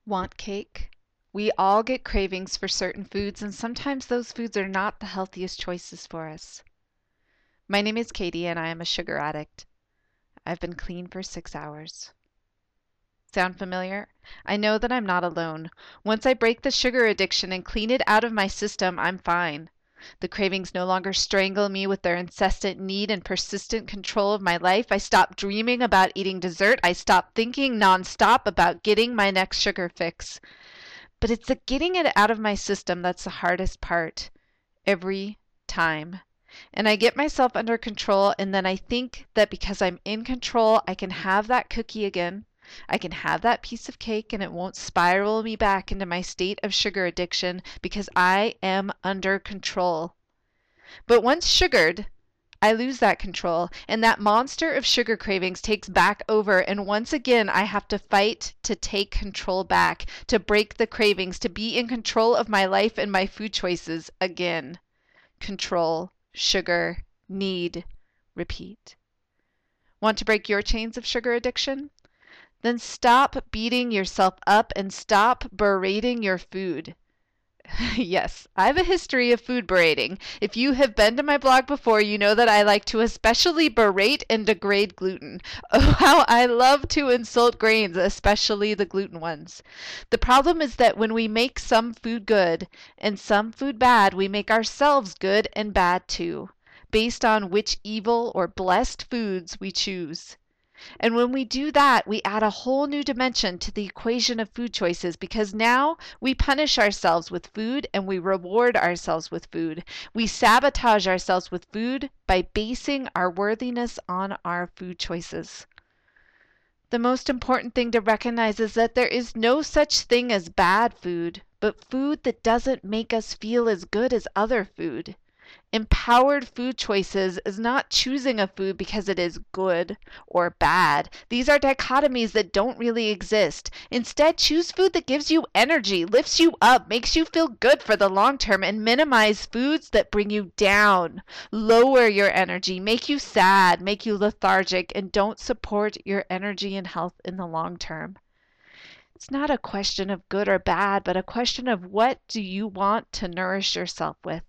Want cake? We all get cravings for certain foods, and sometimes those foods are not the healthiest choices for us. My name is Katie, and I am a sugar addict. I've been clean for 6 hours. Sound familiar? I know that I'm not alone. Once I break the sugar addiction and clean it out of my system, I'm fine. The cravings no longer strangle me with their incessant need and persistent control of my life. I stop dreaming about eating dessert. I stop thinking nonstop about getting my next sugar fix. But it's the getting it out of my system that's the hardest part. Every time. And I get myself under control, and then I think that because I'm in control, I can have that cookie again. I can have that piece of cake, and it won't spiral me back into my state of sugar addiction because I am under control. But once sugared, I lose that control, and that monster of sugar cravings takes back over, and once again I have to fight to take control back, to break the cravings, to be in control of my life and my food choices again. Control, sugar, need, repeat. Want to break your chains of sugar addiction? Then stop beating yourself up and stop berating your food. Yes, I have a history of food berating. If you have been to my blog before, you know that I like to especially berate and degrade gluten. Oh, how I love to insult grains, especially the gluten ones. The problem is that when we make some food good and some food bad, we make ourselves good and bad too, based on which evil or blessed foods we choose. And when we do that, we add a whole new dimension to the equation of food choices, because now we punish ourselves with food and we reward ourselves with food. We sabotage ourselves with food by basing our worthiness on our food choices. The most important thing to recognize is that there is no such thing as bad food, but food that doesn't make us feel as good as other food. Empowered food choices is not choosing a food because it is good or bad. These are dichotomies that don't really exist. Instead, choose food that gives you energy, lifts you up, makes you feel good for the long term, and minimize foods that bring you down, lower your energy, make you sad, make you lethargic, and don't support your energy and health in the long term. It's not a question of good or bad, but a question of what do you want to nourish yourself with?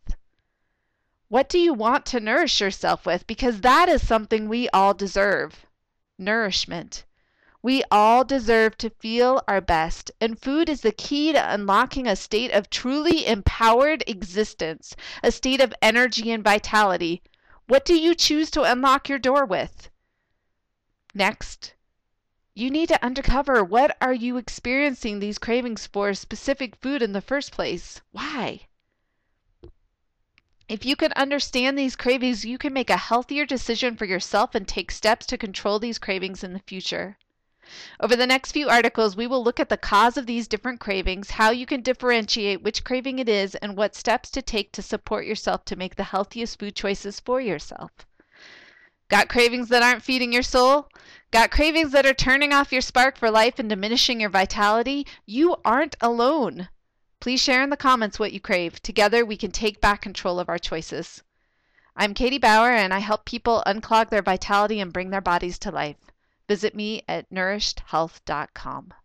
What do you want to nourish yourself with? Because that is something we all deserve. Nourishment. We all deserve to feel our best, and food is the key to unlocking a state of truly empowered existence, a state of energy and vitality. What do you choose to unlock your door with? Next, you need to uncover what are you experiencing these cravings for specific food in the first place? Why? If you can understand these cravings, you can make a healthier decision for yourself and take steps to control these cravings in the future. Over the next few articles, we will look at the cause of these different cravings, how you can differentiate which craving it is, and what steps to take to support yourself to make the healthiest food choices for yourself. Got cravings that aren't feeding your soul? Got cravings that are turning off your spark for life and diminishing your vitality? You aren't alone. Please share in the comments what you crave. Together we can take back control of our choices. I'm Katie Bauer, and I help people unclog their vitality and bring their bodies to life. Visit me at nourishedhealth.com.